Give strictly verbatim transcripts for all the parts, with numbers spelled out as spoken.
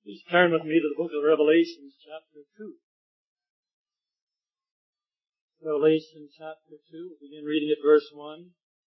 Please turn with me to the book of Revelation, chapter two. Revelation, chapter two. We'll begin reading at verse one.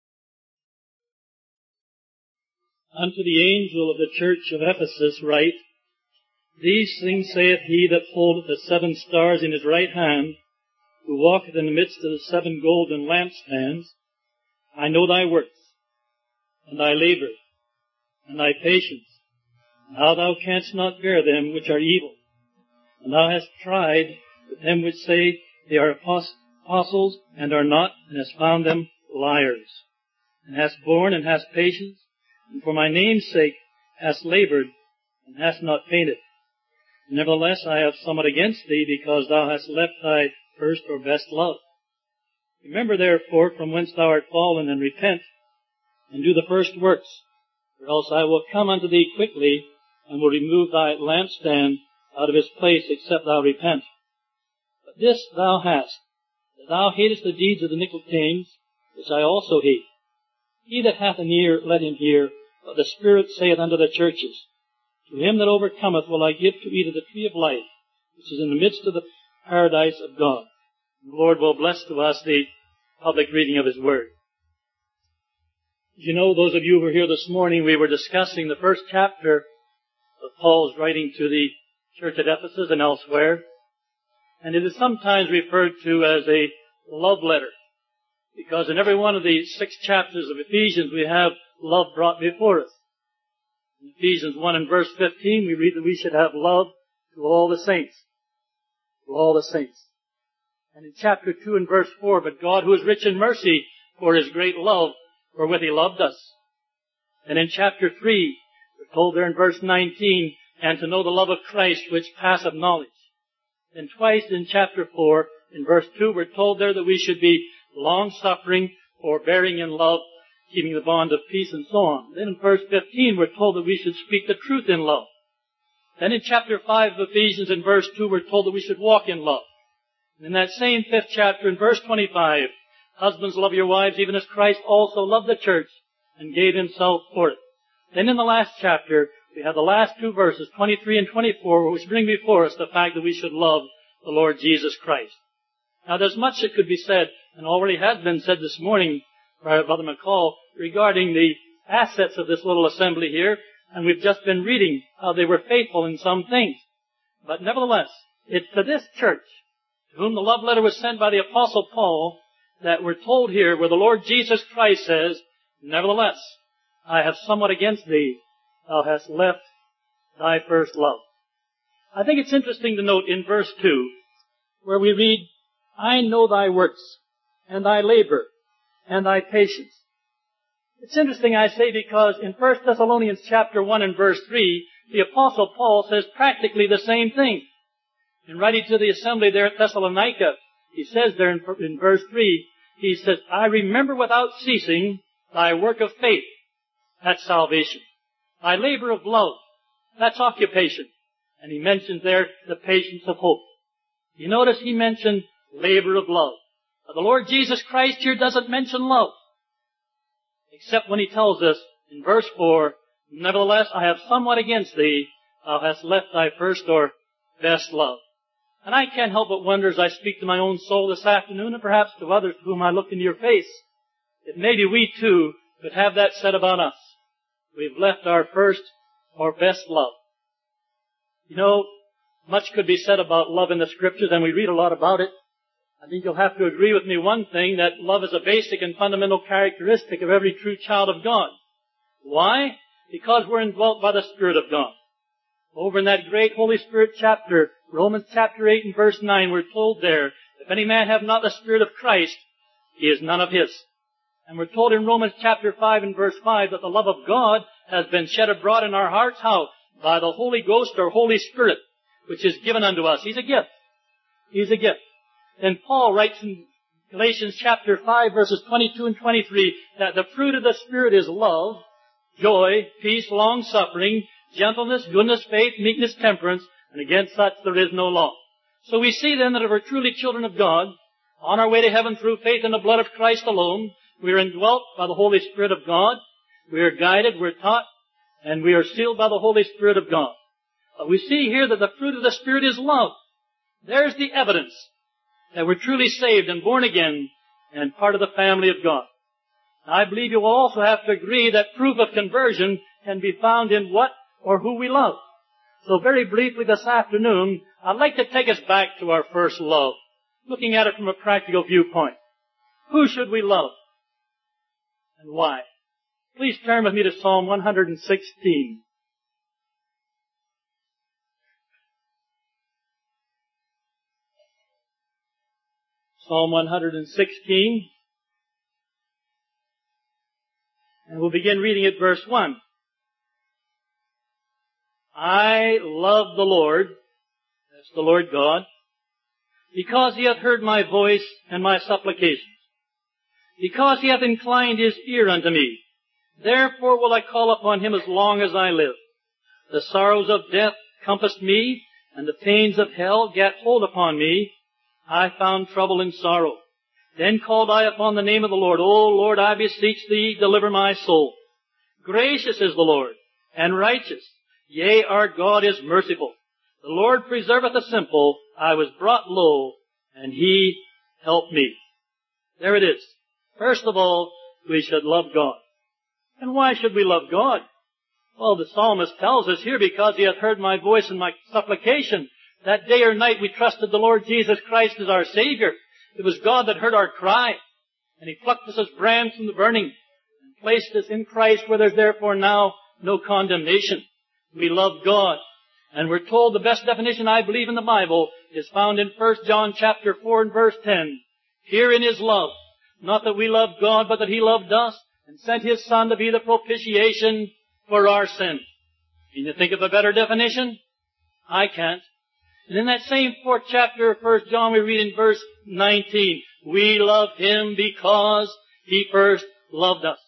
Unto the angel of the church of Ephesus write, These things saith he that holdeth the seven stars in his right hand, who walketh in the midst of the seven golden lampstands. I know thy works, and thy labor, and thy patience, and how thou canst not bear them which are evil. And thou hast tried them which say they are apostles, and are not, and hast found them liars. And hast borne, and hast patience, and for my name's sake hast labored, and hast not fainted. Nevertheless, I have somewhat against thee, because thou hast left thy first or best love. Remember therefore from whence thou art fallen, and repent, and do the first works, or else I will come unto thee quickly, and will remove thy lampstand out of his place, except thou repent. But this thou hast, that thou hatest the deeds of the Nicolaitans, which I also hate. He that hath an ear, let him hear what the Spirit saith unto the churches. To him that overcometh will I give to eat of the tree of life, which is in the midst of the paradise of God. And the Lord will bless to us the public reading of His Word. As you know, those of you who were here this morning, we were discussing the first chapter of Paul's writing to the church at Ephesus and elsewhere. And it is sometimes referred to as a love letter, because in every one of the six chapters of Ephesians we have love brought before us. In Ephesians one and verse fifteen we read that we should have love to all the saints. To all the saints. And in chapter two and verse four, but God who is rich in mercy for His great love, wherewith He loved us. And in chapter three, we're told there in verse nineteen, and to know the love of Christ which passeth knowledge. And twice in chapter four, in verse two, we're told there that we should be long-suffering, forbearing in love, keeping the bond of peace, and so on. Then in verse fifteen, we're told that we should speak the truth in love. Then in chapter five of Ephesians, in verse two, we're told that we should walk in love. And in that same fifth chapter, in verse twenty-five, husbands, love your wives, even as Christ also loved the church and gave Himself for it. Then in the last chapter, we have the last two verses, twenty-three and twenty-four, which bring before us the fact that we should love the Lord Jesus Christ. Now there's much that could be said, and already has been said this morning by Brother McCall, regarding the assets of this little assembly here, and we've just been reading how they were faithful in some things. But nevertheless, it's to this church, to whom the love letter was sent by the Apostle Paul, that we're told here where the Lord Jesus Christ says, Nevertheless, I have somewhat against thee, thou hast left thy first love. I think it's interesting to note in verse two, where we read, I know thy works, and thy labor, and thy patience. It's interesting, I say, because in First Thessalonians chapter one and verse three, the Apostle Paul says practically the same thing. In writing to the assembly there at Thessalonica, he says there in, in verse three, he says, I remember without ceasing thy work of faith. That's salvation. Thy labor of love. That's occupation. And he mentions there the patience of hope. You notice he mentioned labor of love. But the Lord Jesus Christ here doesn't mention love. Except when He tells us in verse four, Nevertheless, I have somewhat against thee, thou hast left thy first or best love. And I can't help but wonder as I speak to my own soul this afternoon, and perhaps to others to whom I look into your face, that maybe we too could have that said about us. We've left our first or best love. You know, much could be said about love in the Scriptures, and we read a lot about it. I think you'll have to agree with me one thing, that love is a basic and fundamental characteristic of every true child of God. Why? Because we're indwelt by the Spirit of God. Over in that great Holy Spirit chapter, Romans chapter eight and verse nine, we're told there, if any man have not the Spirit of Christ, he is none of His. And we're told in Romans chapter five and verse five that the love of God has been shed abroad in our hearts. How? By the Holy Ghost or Holy Spirit, which is given unto us. He's a gift. He's a gift. And Paul writes in Galatians chapter five verses twenty-two and twenty-three that the fruit of the Spirit is love, joy, peace, long-suffering, gentleness, goodness, faith, meekness, temperance, and against such there is no law. So we see then that if we're truly children of God, on our way to heaven through faith in the blood of Christ alone, we are indwelt by the Holy Spirit of God, we are guided, we're taught, and we are sealed by the Holy Spirit of God. But we see here that the fruit of the Spirit is love. There's the evidence that we're truly saved and born again and part of the family of God. I believe you will also have to agree that proof of conversion can be found in what or who we love. So very briefly this afternoon, I'd like to take us back to our first love, looking at it from a practical viewpoint. Who should we love? And why? Please turn with me to Psalm one hundred sixteen. Psalm one hundred sixteen. And we'll begin reading at verse one. I love the Lord, that's the Lord God, because he hath heard my voice and my supplications, because he hath inclined his ear unto me. Therefore will I call upon him as long as I live. The sorrows of death compassed me, and the pains of hell gat hold upon me. I found trouble and sorrow. Then called I upon the name of the Lord. O Lord, I beseech thee, deliver my soul. Gracious is the Lord, and righteous. Yea, our God is merciful. The Lord preserveth the simple. I was brought low, and he helped me. There it is. First of all, we should love God. And why should we love God? Well, the psalmist tells us here, because he hath heard my voice and my supplication. That day or night we trusted the Lord Jesus Christ as our Savior. It was God that heard our cry, and he plucked us as brands from the burning, and placed us in Christ, where there's therefore now no condemnation. We love God. And we're told the best definition, I believe, in the Bible is found in First John chapter four and verse ten. Herein is love. Not that we loved God, but that he loved us and sent his Son to be the propitiation for our sin. Can you think of a better definition? I can't. And in that same fourth chapter of First John, we read in verse nineteen, we love him because he first loved us.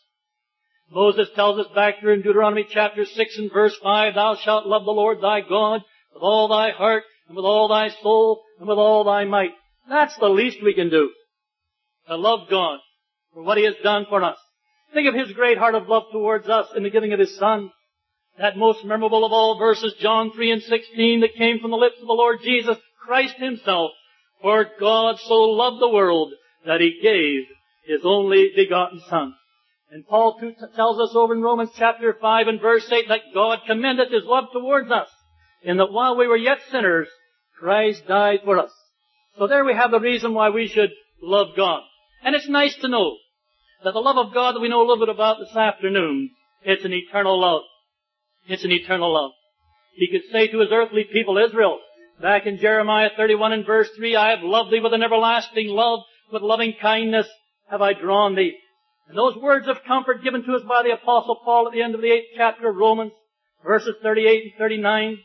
Moses tells us back there in Deuteronomy chapter six and verse five, thou shalt love the Lord thy God with all thy heart and with all thy soul and with all thy might. That's the least we can do, to love God for what he has done for us. Think of his great heart of love towards us in the giving of his Son. That most memorable of all verses, John three and sixteen, that came from the lips of the Lord Jesus Christ himself. For God so loved the world that he gave his only begotten Son. And Paul too tells us over in Romans chapter five and verse eight that God commendeth his love towards us, in that while we were yet sinners, Christ died for us. So there we have the reason why we should love God. And it's nice to know that the love of God that we know a little bit about this afternoon, it's an eternal love. It's an eternal love. He could say to his earthly people, Israel, back in Jeremiah thirty-one and verse three, I have loved thee with an everlasting love, with loving kindness have I drawn thee. And those words of comfort given to us by the Apostle Paul at the end of the eighth chapter of Romans, verses thirty-eight and thirty-nine,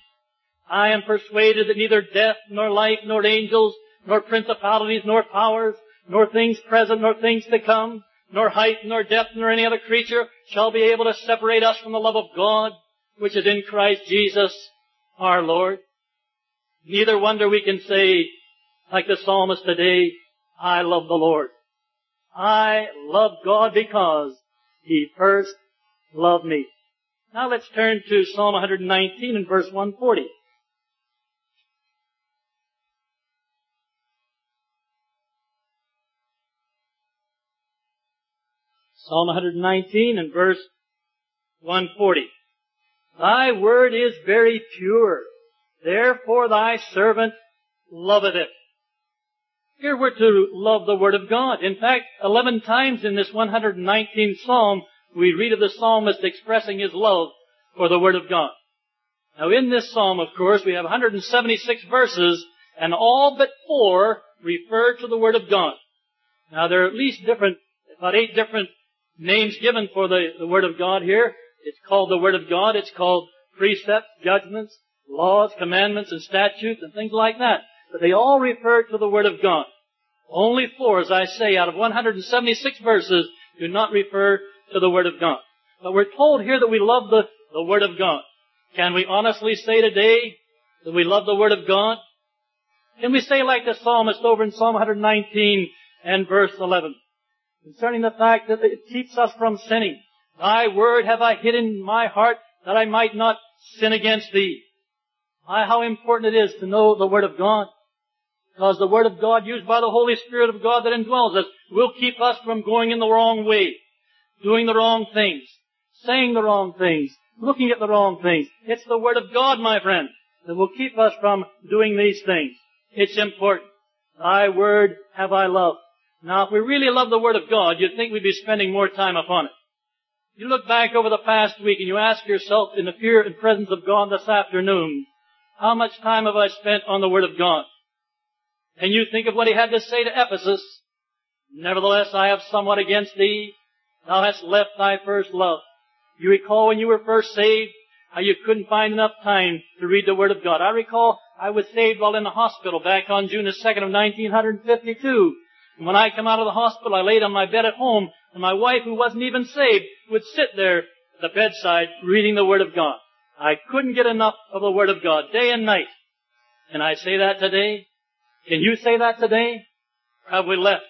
I am persuaded that neither death, nor life, nor angels, nor principalities, nor powers, nor things present, nor things to come, nor height, nor depth, nor any other creature shall be able to separate us from the love of God, which is in Christ Jesus our Lord. Neither wonder we can say, like the psalmist today, I love the Lord. I love God because he first loved me. Now let's turn to Psalm one hundred nineteen and verse one forty. Psalm one hundred nineteen and verse one forty. Thy word is very pure, therefore thy servant loveth it. Here we're to love the Word of God. In fact, eleven times in this one hundred nineteenth Psalm, we read of the psalmist expressing his love for the Word of God. Now in this Psalm, of course, we have one hundred seventy-six verses, and all but four refer to the Word of God. Now there are at least different, about eight different names given for the, the Word of God here. It's called the Word of God. It's called precepts, judgments, laws, commandments, and statutes, and things like that. But they all refer to the Word of God. Only four, as I say, out of one hundred seventy-six verses do not refer to the Word of God. But we're told here that we love the, the Word of God. Can we honestly say today that we love the Word of God? Can we say like the psalmist over in Psalm one hundred nineteen and verse eleven, concerning the fact that it keeps us from sinning? Thy word have I hid in my heart that I might not sin against thee. I, how important it is to know the Word of God. Because the Word of God, used by the Holy Spirit of God that indwells us, will keep us from going in the wrong way, doing the wrong things, saying the wrong things, looking at the wrong things. It's the Word of God, my friend, that will keep us from doing these things. It's important. Thy Word have I loved. Now, if we really love the Word of God, you'd think we'd be spending more time upon it. You look back over the past week and you ask yourself in the fear and presence of God this afternoon, how much time have I spent on the Word of God? And you think of what he had to say to Ephesus. Nevertheless, I have somewhat against thee. Thou hast left thy first love. You recall when you were first saved, how you couldn't find enough time to read the Word of God. I recall I was saved while in the hospital back on June the second of nineteen fifty-two. And when I come out of the hospital, I laid on my bed at home, and my wife, who wasn't even saved, would sit there at the bedside reading the Word of God. I couldn't get enough of the Word of God, day and night. Can I say that today? Can you say that today? Or have we left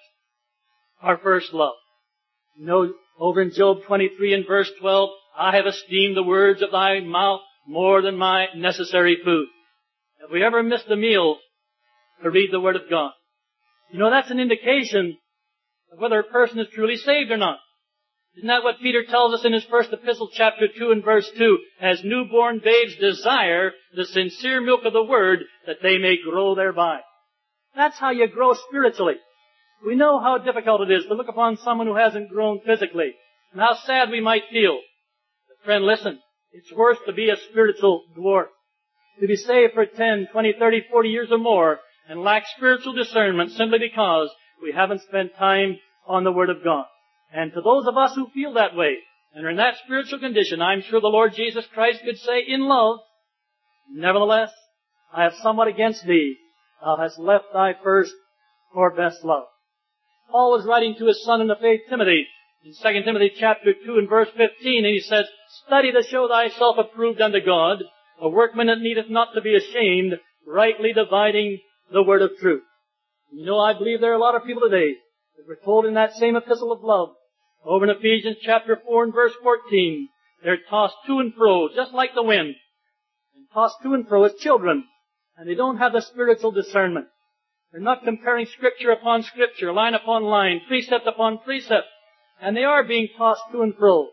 our first love? You know, over in Job twenty-three and verse twelve, I have esteemed the words of thy mouth more than my necessary food. Have we ever missed a meal to read the Word of God? You know, that's an indication of whether a person is truly saved or not. Isn't that what Peter tells us in his first epistle, chapter two and verse two? As newborn babes desire the sincere milk of the Word, that they may grow thereby. That's how you grow spiritually. We know how difficult it is to look upon someone who hasn't grown physically, and how sad we might feel. But friend, listen, it's worse to be a spiritual dwarf, to be saved for ten, twenty, thirty, forty years or more, and lack spiritual discernment simply because we haven't spent time on the Word of God. And to those of us who feel that way, and are in that spiritual condition, I'm sure the Lord Jesus Christ could say in love, nevertheless, I have somewhat against thee. Thou hast left thy first or best love. Paul was writing to his son in the faith, Timothy, in Second Timothy chapter two and verse fifteen, and he says, Study to show thyself approved unto God, a workman that needeth not to be ashamed, rightly dividing the word of truth. You know, I believe there are a lot of people today that were told in that same epistle of love, over in Ephesians chapter four and verse fourteen, they're tossed to and fro, just like the wind, and tossed to and fro as children. And they don't have the spiritual discernment. They're not comparing scripture upon scripture, line upon line, precept upon precept. And they are being tossed to and fro.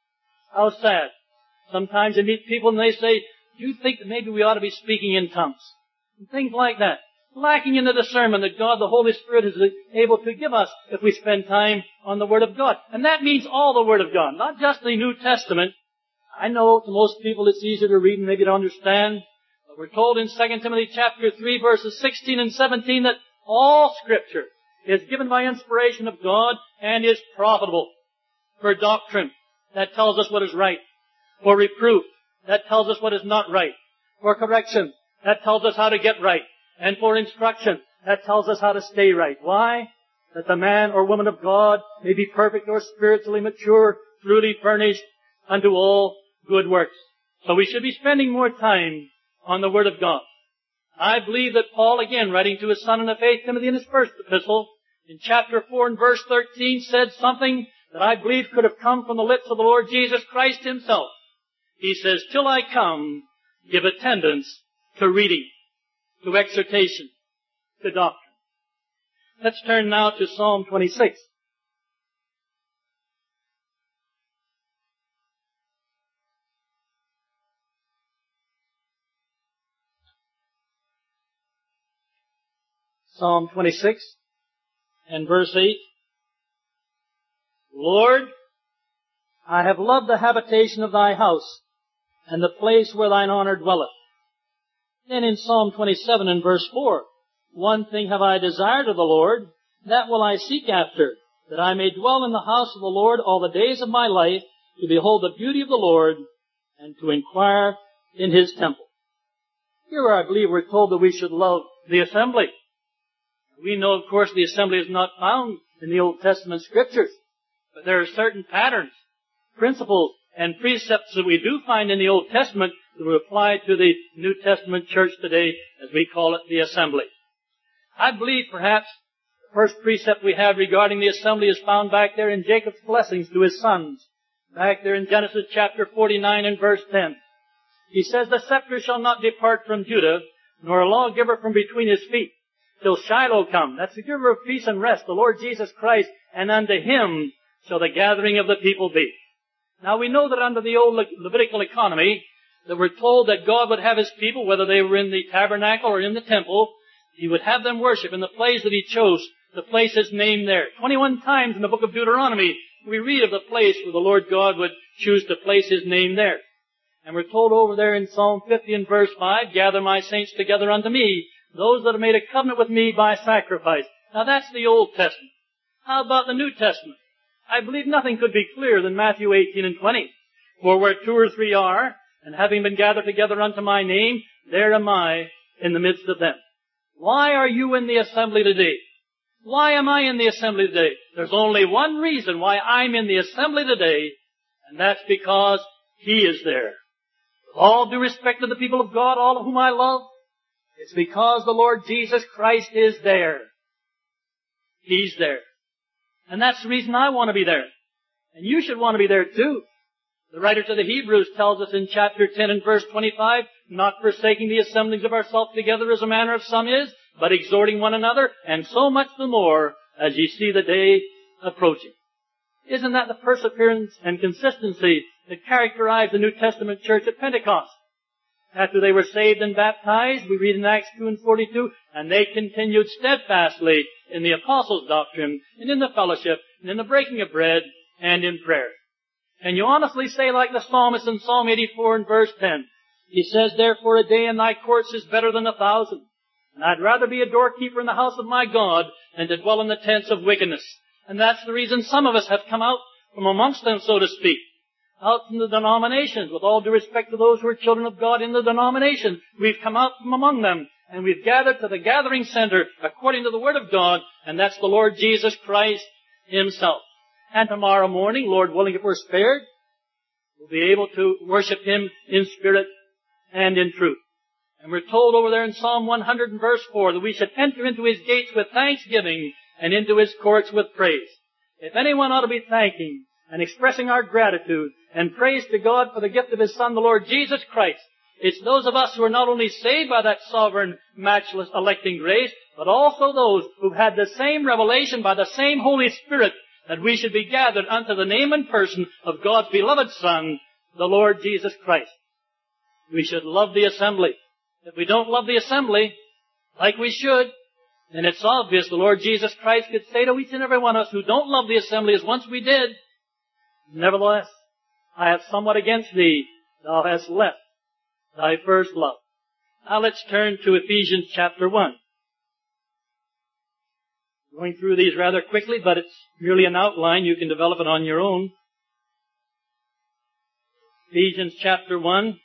How sad. Sometimes you meet people and they say, do you think that maybe we ought to be speaking in tongues? And things like that. Lacking in the discernment that God, the Holy Spirit, is able to give us if we spend time on the Word of God. And that means all the Word of God, not just the New Testament. I know to most people it's easier to read and maybe to understand. We're told in Second Timothy chapter three verses sixteen and seventeen that all Scripture is given by inspiration of God and is profitable for doctrine. That tells us what is right. For reproof. That tells us what is not right. For correction. That tells us how to get right. And for instruction. That tells us how to stay right. Why? That the man or woman of God may be perfect or spiritually mature, truly furnished unto all good works. So we should be spending more time on the Word of God. I believe that Paul, again, writing to his son in the faith, Timothy, in his first epistle, in chapter four and verse thirteen, said something that I believe could have come from the lips of the Lord Jesus Christ himself. He says, till I come, give attendance to reading, to exhortation, to doctrine. Let's turn now to Psalm twenty-six. Psalm twenty-six and verse eight. Lord, I have loved the habitation of thy house, and the place where thine honor dwelleth. Then in Psalm twenty-seven and verse four, one thing have I desired of the Lord, that will I seek after, that I may dwell in the house of the Lord all the days of my life, to behold the beauty of the Lord, and to inquire in his temple. Here I believe we're told that we should love the assembly. We know, of course, the assembly is not found in the Old Testament Scriptures, but there are certain patterns, principles, and precepts that we do find in the Old Testament that will apply to the New Testament church today, as we call it the assembly. I believe, perhaps, the first precept we have regarding the assembly is found back there in Jacob's blessings to his sons, back there in Genesis chapter forty-nine and verse ten. He says, the scepter shall not depart from Judah, nor a lawgiver from between his feet, till Shiloh come. That's the giver of peace and rest, the Lord Jesus Christ, and unto him shall the gathering of the people be. Now we know that under the old Le- Levitical economy, that we're told that God would have his people, whether they were in the tabernacle or in the temple, he would have them worship in the place that he chose to place his name there. twenty-one times in the book of Deuteronomy, we read of the place where the Lord God would choose to place his name there. And we're told over there in Psalm fifty and verse five, gather my saints together unto me, those that have made a covenant with me by sacrifice. Now that's the Old Testament. How about the New Testament? I believe nothing could be clearer than Matthew eighteen and twenty. For where two or three are, and having been gathered together unto my name, there am I in the midst of them. Why are you in the assembly today? Why am I in the assembly today? There's only one reason why I'm in the assembly today, and that's because he is there. With all due respect to the people of God, all of whom I love, it's because the Lord Jesus Christ is there. He's there. And that's the reason I want to be there. And you should want to be there too. The writer to the Hebrews tells us in chapter ten and verse twenty-five, not forsaking the assemblies of ourselves together as a manner of some is, but exhorting one another, and so much the more as ye see the day approaching. Isn't that the perseverance and consistency that characterized the New Testament church at Pentecost? After they were saved and baptized, we read in Acts two and forty-two, and they continued steadfastly in the apostles' doctrine, and in the fellowship, and in the breaking of bread, and in prayer. Can you honestly say like the psalmist in Psalm eighty-four and verse ten? He says, therefore a day in thy courts is better than a thousand. And I'd rather be a doorkeeper in the house of my God than to dwell in the tents of wickedness. And that's the reason some of us have come out from amongst them, so to speak. Out from the denominations, with all due respect to those who are children of God in the denomination. We've come out from among them, and we've gathered to the gathering center according to the Word of God, and that's the Lord Jesus Christ himself. And tomorrow morning, Lord willing, if we're spared, we'll be able to worship him in spirit and in truth. And we're told over there in Psalm one hundred and verse four that we should enter into his gates with thanksgiving and into his courts with praise. If anyone ought to be thanking and expressing our gratitude and praise to God for the gift of his Son, the Lord Jesus Christ, it's those of us who are not only saved by that sovereign, matchless, electing grace, but also those who've had the same revelation by the same Holy Spirit that we should be gathered unto the name and person of God's beloved Son, the Lord Jesus Christ. We should love the assembly. If we don't love the assembly, like we should, then it's obvious the Lord Jesus Christ could say to each and every one of us who don't love the assembly as once we did, nevertheless, I have somewhat against thee, thou hast left thy first love. Now let's turn to Ephesians chapter one. Going through these rather quickly, but it's merely an outline. You can develop it on your own. Ephesians chapter one,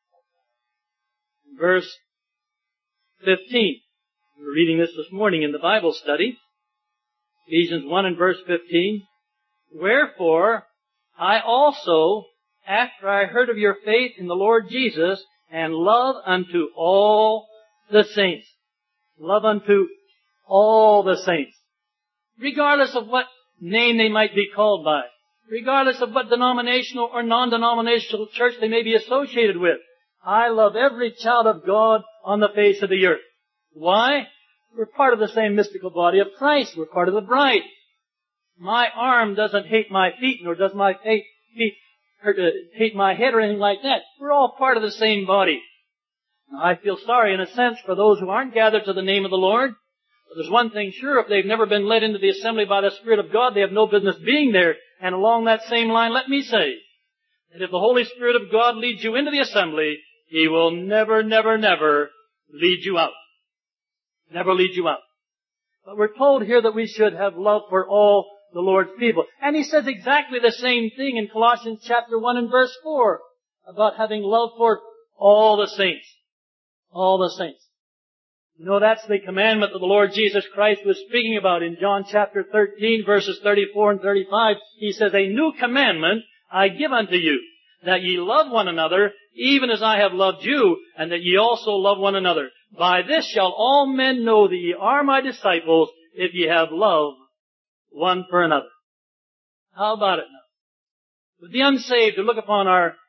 verse fifteen. We were reading this this morning in the Bible study. Ephesians one and verse fifteen. Wherefore, I also, after I heard of your faith in the Lord Jesus, and love unto all the saints. Love unto all the saints. Regardless of what name they might be called by. Regardless of what denominational or non-denominational church they may be associated with. I love every child of God on the face of the earth. Why? We're part of the same mystical body of Christ. We're part of the bride. My arm doesn't hate my feet, nor does my feet hate my head or anything like that. We're all part of the same body. Now, I feel sorry in a sense for those who aren't gathered to the name of the Lord. But there's one thing sure, if they've never been led into the assembly by the Spirit of God, they have no business being there. And along that same line, let me say that if the Holy Spirit of God leads you into the assembly, He will never, never, never lead you out. Never lead you out. But we're told here that we should have love for all the Lord's people. And He says exactly the same thing in Colossians chapter one and verse four about having love for all the saints. All the saints. You know, that's the commandment that the Lord Jesus Christ was speaking about in John chapter thirteen, verses thirty-four and thirty-five. He says, a new commandment I give unto you, that ye love one another, even as I have loved you, and that ye also love one another. By this shall all men know that ye are my disciples, if ye have love one for another. How about it now? With the unsaved who look upon our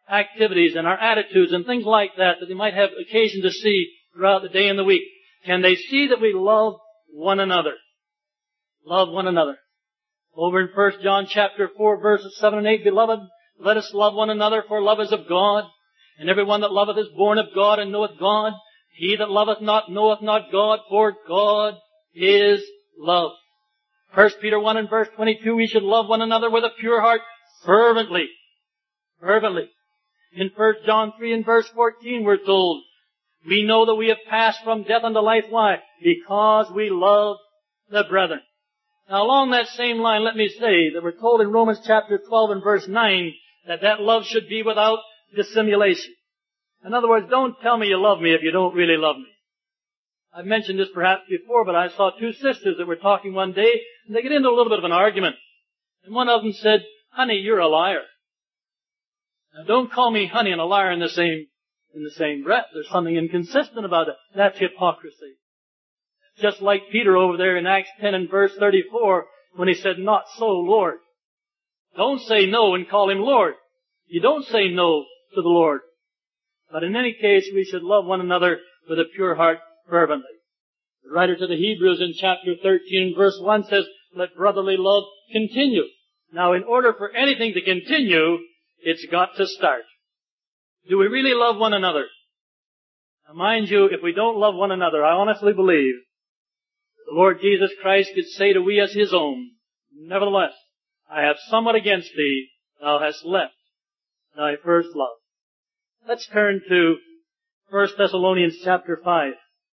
activities and our attitudes and things like that that they might have occasion to see throughout the day and the week? Can they see that we love one another? Love one another. Over in First John chapter four, verses seven and eight, Beloved, let us love one another, for love is of God. And everyone that loveth is born of God and knoweth God. He that loveth not knoweth not God, for God is love. First Peter one and verse twenty-two, we should love one another with a pure heart, fervently. Fervently. In First John three and verse fourteen, we're told, we know that we have passed from death unto life. Why? Because we love the brethren. Now along that same line, let me say that we're told in Romans chapter twelve and verse nine that that love should be without dissimulation. In other words, don't tell me you love me if you don't really love me. I've mentioned this perhaps before, but I saw two sisters that were talking one day, and they get into a little bit of an argument. And one of them said, honey, you're a liar. Now don't call me honey and a liar in the same, in the same breath. There's something inconsistent about it. That's hypocrisy. Just like Peter over there in Acts ten and verse thirty-four, when he said, not so, Lord. Don't say no and call him Lord. You don't say no to the Lord. But in any case, we should love one another with a pure heart fervently. The writer to the Hebrews in chapter thirteen verse one says, let brotherly love continue. Now, in order for anything to continue, it's got to start. Do we really love one another? Now, mind you, if we don't love one another, I honestly believe the Lord Jesus Christ could say to we as His own, nevertheless, I have somewhat against thee, thou hast left thy first love. Let's turn to First Thessalonians chapter five.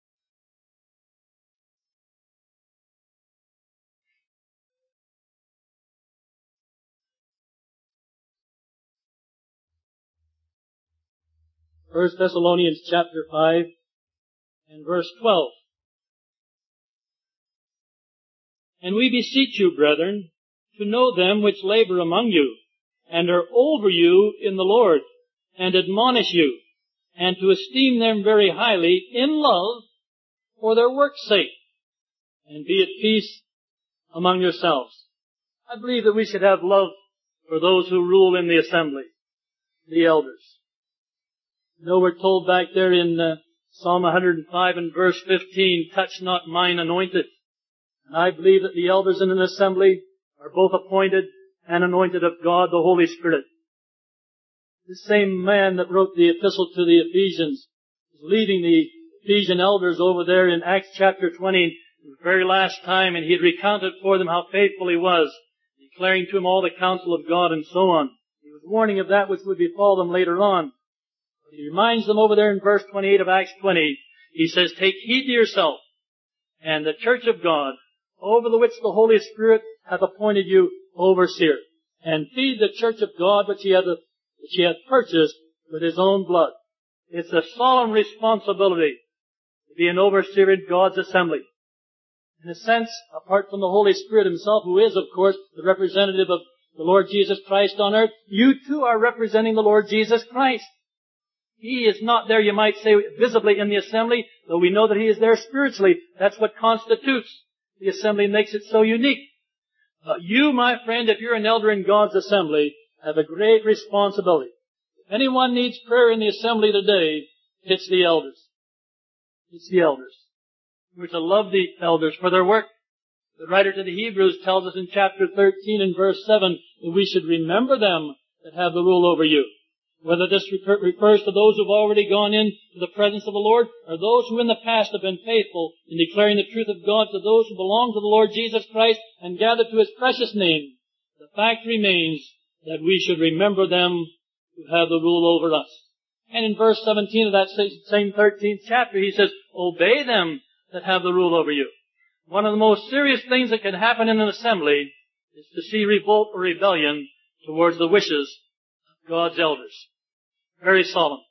First Thessalonians chapter five and verse twelve. And we beseech you, brethren, to know them which labor among you, and are over you in the Lord, and admonish you, and to esteem them very highly in love for their work's sake, and be at peace among yourselves. I believe that we should have love for those who rule in the assembly, the elders. You know, we're told back there in uh, Psalm one hundred five and verse fifteen, touch not mine anointed. And I believe that the elders in an assembly are both appointed and anointed of God, the Holy Spirit. This same man that wrote the epistle to the Ephesians is leading the Ephesian elders over there in Acts chapter twenty, the very last time, and he had recounted for them how faithful he was, declaring to them all the counsel of God and so on. He was warning of that which would befall them later on. But he reminds them over there in verse twenty-eight of Acts twenty, he says, take heed to yourself and the church of God, over the which the Holy Spirit hath appointed you overseer, and feed the church of God which he hath, which he hath purchased with his own blood. It's a solemn responsibility to be an overseer in God's assembly. In a sense, apart from the Holy Spirit himself, who is, of course, the representative of the Lord Jesus Christ on earth, you too are representing the Lord Jesus Christ. He is not there, you might say, visibly in the assembly, though we know that He is there spiritually. That's what constitutes the assembly and makes it so unique. But you, my friend, if you're an elder in God's assembly, have a great responsibility. If anyone needs prayer in the assembly today, it's the elders. It's the elders. We're to love the elders for their work. The writer to the Hebrews tells us in chapter thirteen and verse seven that we should remember them that have the rule over you. Whether this refers to those who have already gone in to the presence of the Lord, or those who in the past have been faithful in declaring the truth of God to those who belong to the Lord Jesus Christ and gathered to His precious name, the fact remains that we should remember them who have the rule over us. And in verse seventeen of that same thirteenth chapter, he says, obey them that have the rule over you. One of the most serious things that can happen in an assembly is to see revolt or rebellion towards the wishes of God's elders. Very solemn.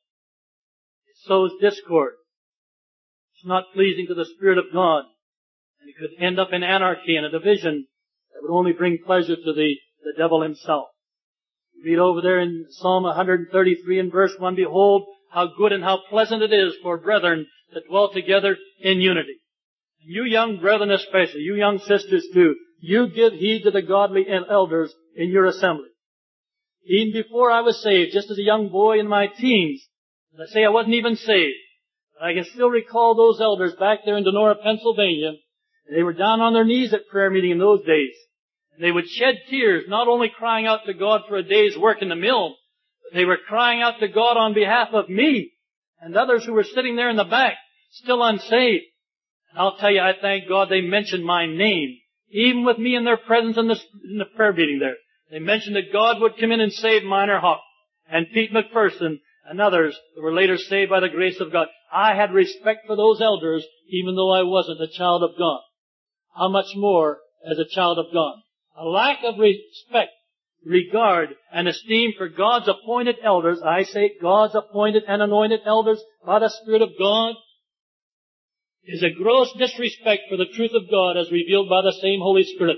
It sows discord. It's not pleasing to the Spirit of God. And it could end up in anarchy and a division that would only bring pleasure to the, the devil himself. You read over there in Psalm one thirty-three and verse one, behold, how good and how pleasant it is for brethren that dwell together in unity. And you young brethren especially, you young sisters too, you give heed to the godly elders in your assembly. Even before I was saved, just as a young boy in my teens, I say I wasn't even saved. But I can still recall those elders back there in Donora, Pennsylvania. They were down on their knees at prayer meeting in those days. And they would shed tears, not only crying out to God for a day's work in the mill, but they were crying out to God on behalf of me and others who were sitting there in the back, still unsaved. And I'll tell you, I thank God they mentioned my name, even with me in their presence in the, in the prayer meeting there. They mentioned that God would come in and save Minor Hawk and Pete McPherson and others that were later saved by the grace of God. I had respect for those elders, even though I wasn't a child of God. How much more as a child of God? A lack of respect, regard, and esteem for God's appointed elders, I say God's appointed and anointed elders by the Spirit of God, is a gross disrespect for the truth of God as revealed by the same Holy Spirit.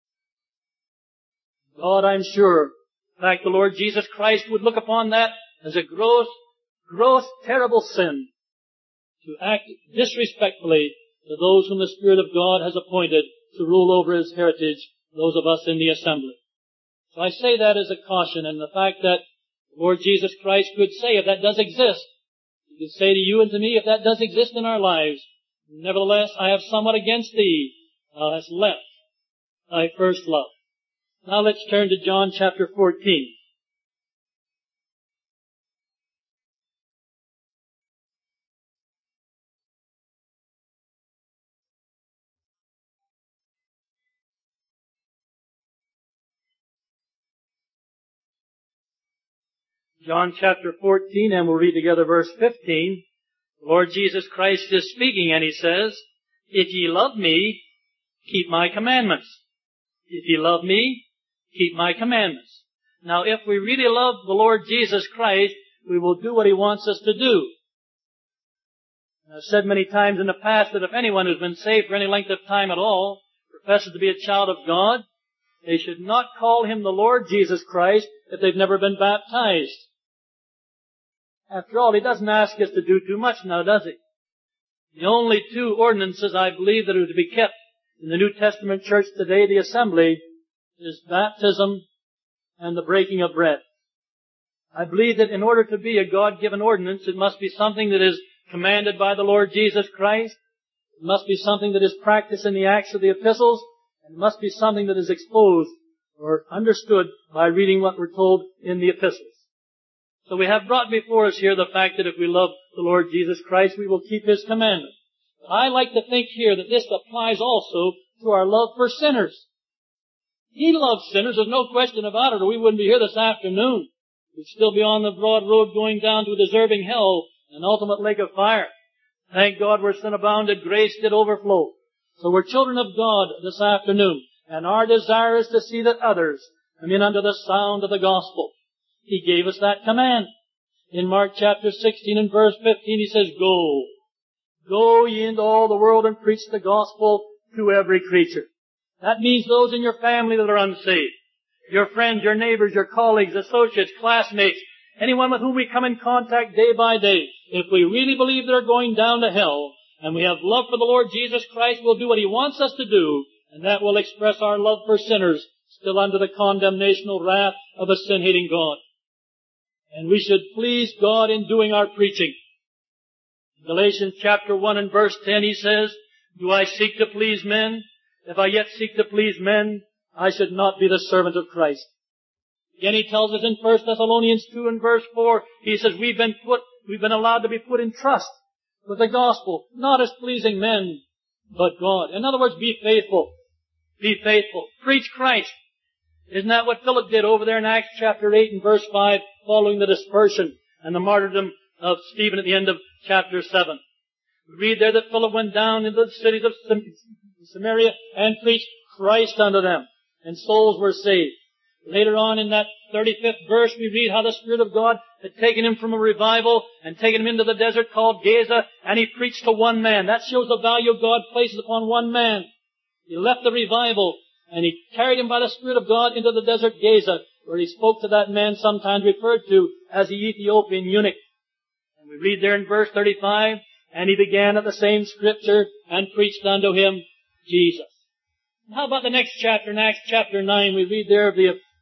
God, I'm sure, in fact, the Lord Jesus Christ would look upon that as a gross, gross, terrible sin to act disrespectfully to those whom the Spirit of God has appointed to rule over His heritage, those of us in the assembly. So I say that as a caution, and the fact that the Lord Jesus Christ could say, if that does exist, He could say to you and to me, if that does exist in our lives, nevertheless, I have somewhat against thee, thou hast left thy first love. Now let's turn to John chapter fourteen. John chapter fourteen, and we'll read together verse fifteen. The Lord Jesus Christ is speaking, and He says, If ye love me, keep my commandments. If ye love me, keep my commandments. Now, if we really love the Lord Jesus Christ, we will do what He wants us to do. I've said many times in the past that if anyone who's been saved for any length of time at all professes to be a child of God, they should not call Him the Lord Jesus Christ if they've never been baptized. After all, He doesn't ask us to do too much now, does He? The only two ordinances I believe that are to be kept in the New Testament church today, the assembly, is baptism and the breaking of bread. I believe that in order to be a God-given ordinance, it must be something that is commanded by the Lord Jesus Christ. It must be something that is practiced in the Acts of the Epistles. And it must be something that is exposed or understood by reading what we're told in the Epistles. So we have brought before us here the fact that if we love the Lord Jesus Christ, we will keep His commandments. But I like to think here that this applies also to our love for sinners. He loves sinners, there's no question about it, or we wouldn't be here this afternoon. We'd still be on the broad road going down to a deserving hell, an ultimate lake of fire. Thank God where sin abounded, grace did overflow. So we're children of God this afternoon, and our desire is to see that others come in under the sound of the gospel. He gave us that command. In Mark chapter sixteen and verse fifteen, He says, Go. Go ye into all the world and preach the gospel to every creature. That means those in your family that are unsaved. Your friends, your neighbors, your colleagues, associates, classmates, anyone with whom we come in contact day by day. If we really believe they're going down to hell, and we have love for the Lord Jesus Christ, we'll do what He wants us to do, and that will express our love for sinners still under the condemnational wrath of a sin-hating God. And we should please God in doing our preaching. In Galatians chapter one and verse ten, he says, Do I seek to please men? If I yet seek to please men, I should not be the servant of Christ. Again, he tells us in First Thessalonians two and verse four, he says, We've been put, we've been allowed to be put in trust with the gospel, not as pleasing men, but God. In other words, be faithful. Be faithful. Preach Christ. Isn't that what Philip did over there in Acts chapter eight and verse five, following the dispersion and the martyrdom of Stephen at the end of chapter seven? We read there that Philip went down into the cities of Samaria and preached Christ unto them, and souls were saved. Later on in that thirty-fifth verse, we read how the Spirit of God had taken him from a revival and taken him into the desert called Gaza, and he preached to one man. That shows the value God places upon one man. He left the revival, and he carried him by the Spirit of God into the desert Gaza, where he spoke to that man sometimes referred to as the Ethiopian eunuch. And we read there in verse thirty-five, And he began at the same scripture and preached unto him Jesus. How about the next chapter, in Acts chapter nine, we read there of the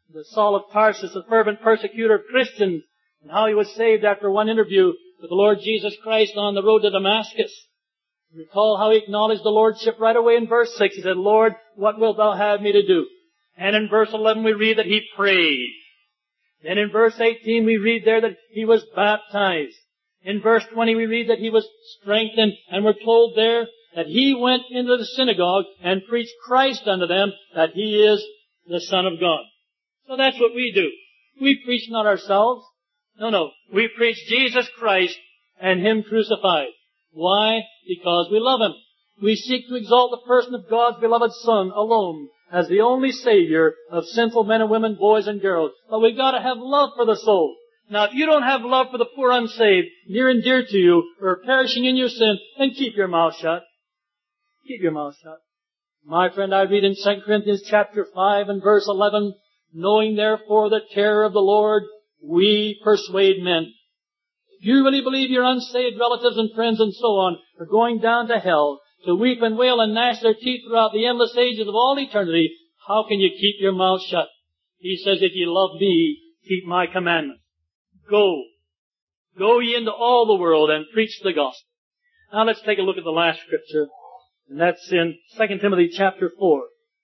the Saul of Tarsus, the fervent persecutor of Christians, and how he was saved after one interview with the Lord Jesus Christ on the road to Damascus. Recall how he acknowledged the Lordship right away in verse six. He said, Lord, what wilt thou have me to do? And in verse eleven we read that he prayed. Then in verse eighteen we read there that he was baptized. In verse twenty we read that he was strengthened, and we're told there that he went into the synagogue and preached Christ unto them, that he is the Son of God. So that's what we do. We preach not ourselves. No, no. We preach Jesus Christ and him crucified. Why? Because we love him. We seek to exalt the person of God's beloved Son alone as the only Savior of sinful men and women, boys and girls. But we've got to have love for the soul. Now, if you don't have love for the poor unsaved, near and dear to you, who are perishing in your sin, then keep your mouth shut. Keep your mouth shut. My friend, I read in Second Corinthians chapter five and verse eleven, knowing therefore the terror of the Lord, we persuade men. If you really believe your unsaved relatives and friends and so on are going down to hell to weep and wail and gnash their teeth throughout the endless ages of all eternity, how can you keep your mouth shut? He says, if you love me, keep my commandments. Go. Go ye into all the world and preach the gospel. Now let's take a look at the last scripture, and that's in Second Timothy chapter four.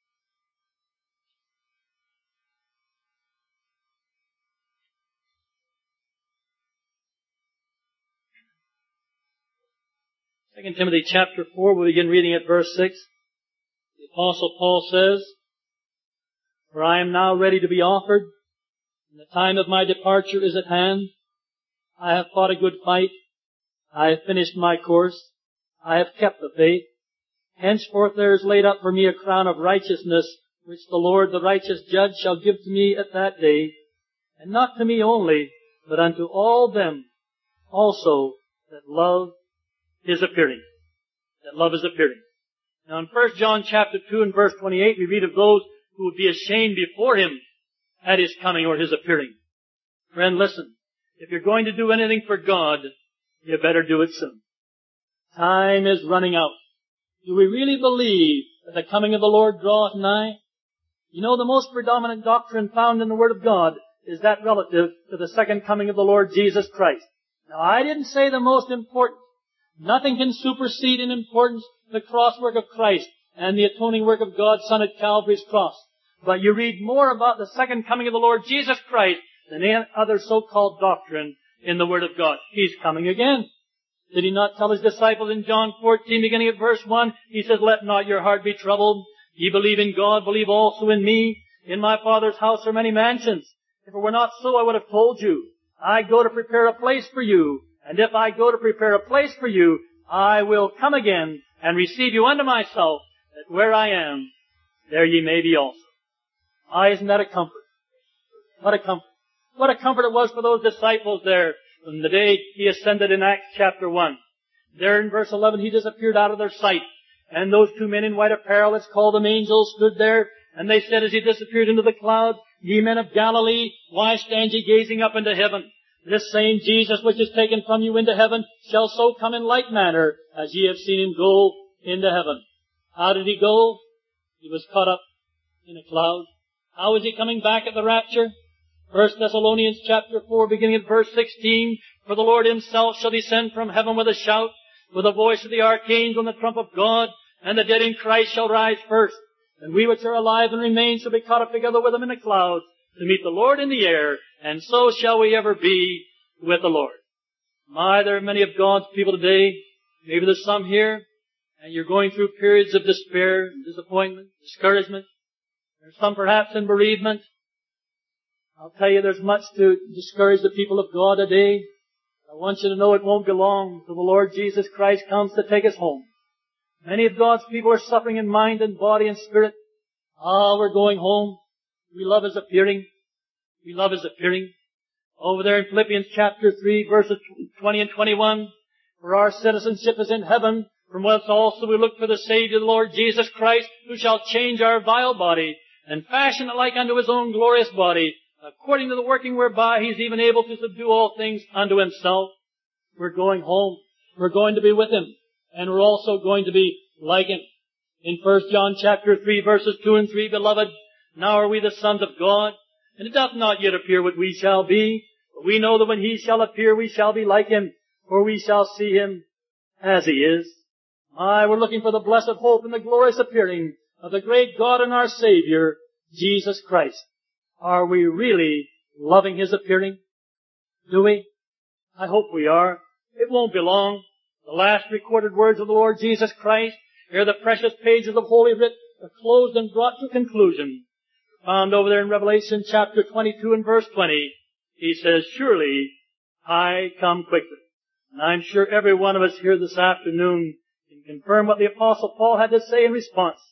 Second Timothy chapter four, we'll begin reading at verse six. The Apostle Paul says, For I am now ready to be offered, and the time of my departure is at hand. I have fought a good fight. I have finished my course. I have kept the faith. Henceforth there is laid up for me a crown of righteousness, which the Lord, the righteous judge, shall give to me at that day, and not to me only, but unto all them also that love his appearing. That love is appearing. Now in First John chapter two and verse twenty-eight, we read of those who would be ashamed before him at his coming or his appearing. Friend, listen. If you're going to do anything for God, you better do it soon. Time is running out. Do we really believe that the coming of the Lord draweth nigh? You know, the most predominant doctrine found in the Word of God is that relative to the second coming of the Lord Jesus Christ. Now, I didn't say the most important. Nothing can supersede in importance the cross work of Christ and the atoning work of God's Son at Calvary's cross. But you read more about the second coming of the Lord Jesus Christ than any other so-called doctrine in the Word of God. He's coming again. Did he not tell his disciples in John fourteen, beginning at verse one? He says, Let not your heart be troubled. Ye believe in God, believe also in me. In my Father's house are many mansions. If it were not so, I would have told you. I go to prepare a place for you. And if I go to prepare a place for you, I will come again and receive you unto myself, that where I am, there ye may be also. Ah, isn't that a comfort? What a comfort. What a comfort it was for those disciples there from the day he ascended in Acts chapter one. There in verse eleven, he disappeared out of their sight. And those two men in white apparel, it's called them angels, stood there. And they said as he disappeared into the clouds, Ye men of Galilee, why stand ye gazing up into heaven? This same Jesus which is taken from you into heaven shall so come in like manner as ye have seen him go into heaven. How did he go? He was caught up in a cloud. How is he coming back at the rapture? First Thessalonians chapter four, beginning at verse sixteen, For the Lord himself shall descend from heaven with a shout, with the voice of the archangel and the trump of God, and the dead in Christ shall rise first. And we which are alive and remain shall be caught up together with them in the clouds, to meet the Lord in the air, and so shall we ever be with the Lord. My, there are many of God's people today, maybe there's some here, and you're going through periods of despair, disappointment, discouragement. There's some perhaps in bereavement. I'll tell you, there's much to discourage the people of God today. I want you to know it won't be long till the Lord Jesus Christ comes to take us home. Many of God's people are suffering in mind and body and spirit. Ah, we're going home. We love his appearing. We love his appearing. Over there in Philippians chapter three, verses twenty and twenty-one, For our citizenship is in heaven, from whence also we look for the Savior, the Lord Jesus Christ, who shall change our vile body, and fashion it like unto his own glorious body, according to the working whereby he is even able to subdue all things unto himself. We're going home. We're going to be with him. And we're also going to be like him. In First John chapter three, verses two and three, Beloved, now are we the sons of God, And it doth not yet appear what we shall be, but we know that when he shall appear, we shall be like him, for we shall see him as he is. Aye, we're looking for the blessed hope and the glorious appearing of the great God and our Savior, Jesus Christ. Are we really loving his appearing? Do we? I hope we are. It won't be long. The last recorded words of the Lord Jesus Christ, ere the precious pages of Holy Writ are closed and brought to conclusion. Found over there in Revelation chapter twenty-two and verse twenty, he says, surely I come quickly. And I'm sure every one of us here this afternoon can confirm what the Apostle Paul had to say in response.